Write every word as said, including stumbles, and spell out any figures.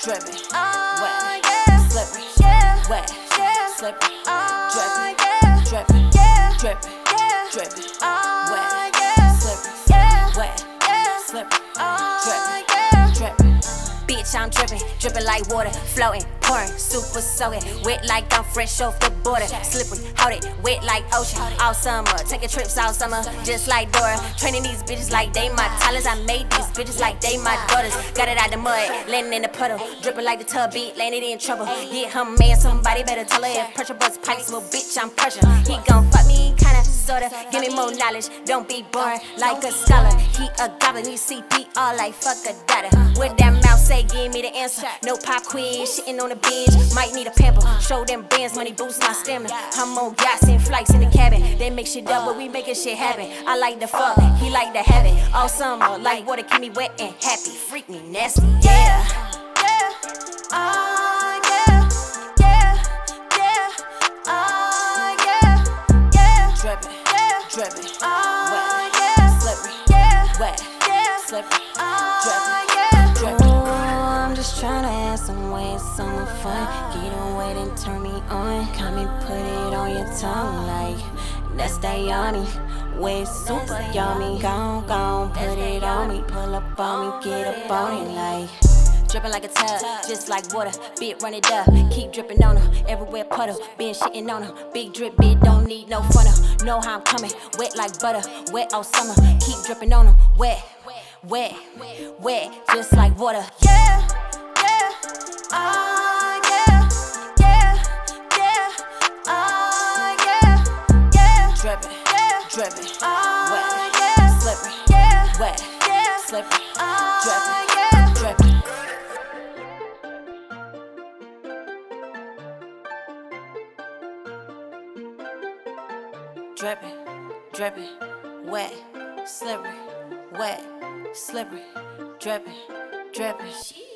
dripping, Oh, wet, yeah. slippery, Yeah. wet, Yeah. slippery, Oh, dripping, yeah. dripping, Yeah. dripping, Yeah. dripping, Oh, wet, yeah. slippery, Yeah. wet, Yeah. slippery, Oh, dripping, yeah. dripping. Bitch, I'm dripping, dripping like water, floating, pouring, super soaking, wet like I'm fresh off the border, slippery, hold it, wet like ocean, all summer, taking trips all summer, just like Dora, training these bitches like they my talents, I made these bitches like they my daughters, got it out the mud, landing in the puddle, dripping like the tub beat, landed in trouble, get her man, somebody better tell her if pressure bust pipes, little bitch, I'm pressure, he gon' fuck me, kinda, sorta, give me more knowledge, don't be boring, like a scholar, he a goblin, he C P R like fuck a daughter, with that mouth say give me the answer, no pop quiz, shitting on the bench, might need a pamper, show them bands, money boost my stamina, I'm on yachts and flights in the cabin, they make shit up but we making shit happen, I like the fuck, he like the have it, all summer, like water keep me wet and happy, freak me nasty, yeah. Yeah. Oh, yeah. Yeah. Yeah. Oh, yeah. Yeah. Dripping, Yeah. dripping, Oh, wet, yeah. slippery, Yeah. wet, Yeah. slippery, Oh, dripping, yeah. dripping. Ooh, I'm just tryna have some way, some fun. Get away and turn me on. Come and put it on your tongue like that's that yummy. Way super yummy. Gon' gon' put it on me. Pull up on me, get up on it like. Dripping like a tub, just like water, bit run it up, keep dripping on her, everywhere puddle, been shitting on her, big drip bit, don't need no funnel, know how I'm coming, wet like butter, wet all summer, keep dripping on them, wet, wet, wet, just like water. Yeah. Yeah. Oh, yeah. Yeah. Yeah. Oh, yeah. Yeah. Dripping, Yeah. dripping, Oh, wet, yeah. slippery, Yeah. wet, Yeah. slippery, Oh, dripping, yeah. dripping. Dripping, dripping, wet, slippery, wet, slippery, dripping, dripping.